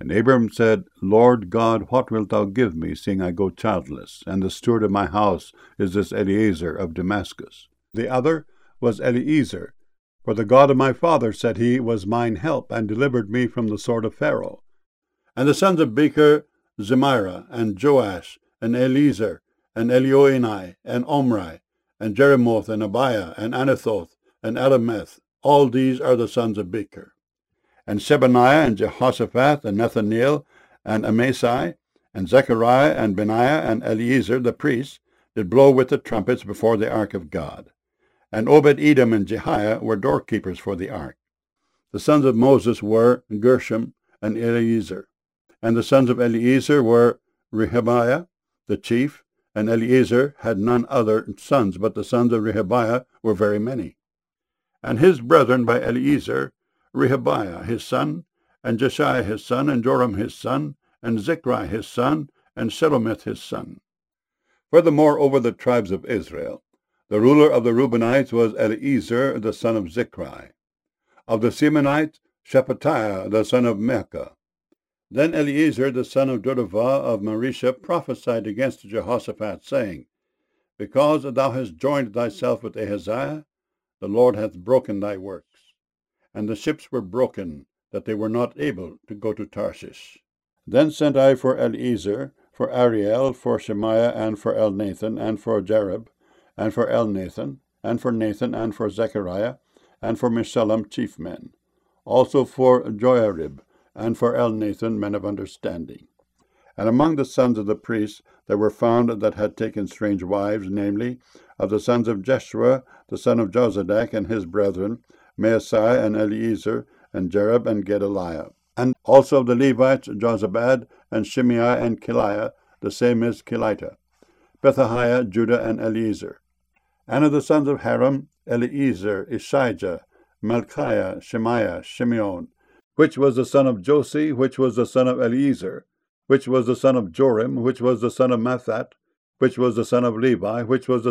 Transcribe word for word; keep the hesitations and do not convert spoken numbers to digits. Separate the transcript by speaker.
Speaker 1: And Abram said, Lord God, what wilt thou give me, seeing I go childless? And the steward of my house is this Eliezer of Damascus. The other was Eliezer, for the God of my father, said he, was mine help, and delivered me from the sword of Pharaoh. And the sons of Becher, Zemira, and Joash, and Eliezer, and Elioenai, and Omri, and Jeremoth, and Abiah, and Anathoth, and Elameth. All these are the sons of Becher. And Shebaniah, and Jehoshaphat, and Nethaneel, and Amasai, and Zechariah, and Benaiah, and Eliezer the priest, did blow with the trumpets before the ark of God. And Obed-Edom and Jehiah were doorkeepers for the ark. The sons of Moses were Gershom and Eliezer. And the sons of Eliezer were Rehabiah the chief, and Eliezer had none other sons, but the sons of Rehabiah were very many. And his brethren by Eliezer, Rehabiah his son, and Jeshaiah his son, and Joram his son, and Zichri his son, and Shelomith his son. Furthermore, over the tribes of Israel, the ruler of the Reubenites was Eliezer the son of Zichri. Of the Simeonites, Shephatiah the son of Mecca. Then Eliezer the son of Dodavah of Marisha prophesied against Jehoshaphat, saying, Because thou hast joined thyself with Ahaziah, the Lord hath broken thy works. And the ships were broken, that they were not able to go to Tarshish. Then sent I for Eliezer, for Ariel, for Shemaiah, and for Elnathan, and for Jareb, and for Elnathan, and for Nathan, and for Zechariah, and for Meshullam chief men, also for Joiarib, and for Elnathan men of understanding. And among the sons of the priests there were found that had taken strange wives, namely, of the sons of Jeshua, the son of Jozadak, and his brethren, Maasai, and Eliezer, and Jereb, and Gedaliah. And also of the Levites, Jozabad, and Shimei, and Keliah, the same is Kelita, Pethahiah, Judah, and Eliezer. And of the sons of Haram, Eliezer, Ishijah, Malchiah, Shemaiah, Shimeon, which was the son of Josi, which was the son of Eliezer, which was the son of Jorim, which was the son of Mathat, which was the son of Levi, which was the